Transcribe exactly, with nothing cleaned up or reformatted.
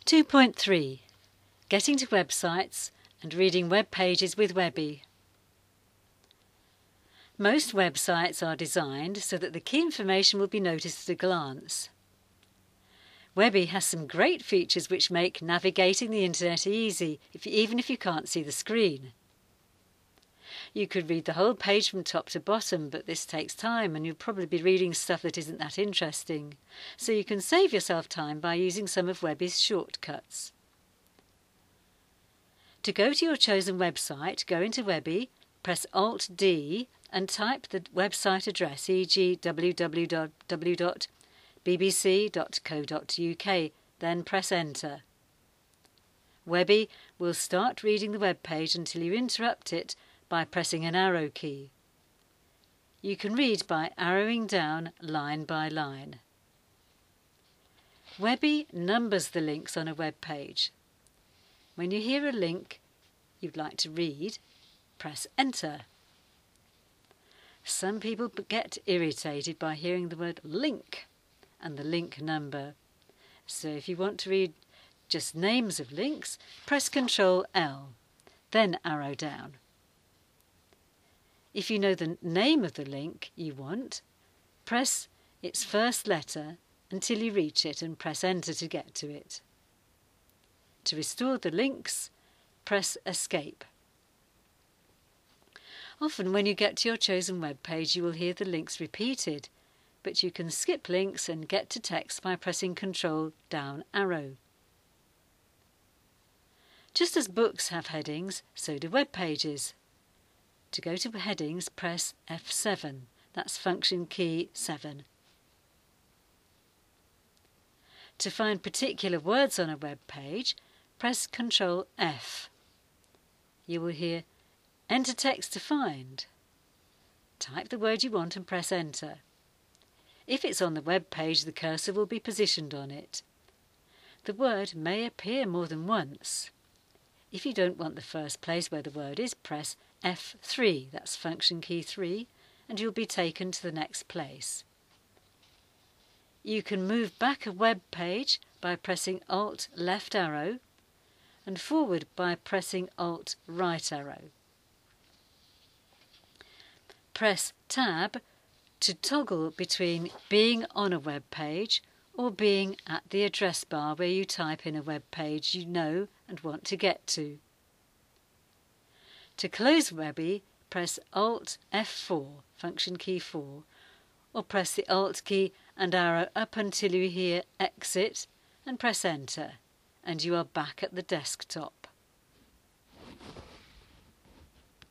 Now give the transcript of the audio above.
two point three. Getting to websites and reading web pages with Webby. Most websites are designed so that the key information will be noticed at a glance. Webby has some great features which make navigating the internet easy, if, even if you can't see the screen. You could read the whole page from top to bottom, but this takes time and you'll probably be reading stuff that isn't that interesting. So you can save yourself time by using some of Webby's shortcuts. To go to your chosen website, go into Webby, press Alt D and type the website address, for example w w w dot b b c dot co dot u k, then press Enter. Webby will start reading the web page until you interrupt it by pressing an arrow key. You can read by arrowing down line by line. Webby numbers the links on a web page. When you hear a link you'd like to read, press Enter. Some people get irritated by hearing the word link and the link number. So if you want to read just names of links, press Control L, then arrow down. If you know the name of the link you want, press its first letter until you reach it and press Enter to get to it. To restore the links, press Escape. Often when you get to your chosen web page you will hear the links repeated, but you can skip links and get to text by pressing Control down arrow. Just as books have headings, so do web pages. To go to headings, press F seven. That's function key seven. To find particular words on a web page, press Control F. You will hear Enter text to find. Type the word you want and press Enter. If it's on the web page, the cursor will be positioned on it. The word may appear more than once. If you don't want the first place where the word is, press F three, that's function key three, and you'll be taken to the next place. You can move back a web page by pressing Alt left arrow and forward by pressing Alt right arrow. Press Tab to toggle between being on a web page or being at the address bar where you type in a web page you know and want to get to. To close Webby, press Alt F four, function key four, or press the Alt key and arrow up until you hear Exit and press Enter, and you are back at the desktop.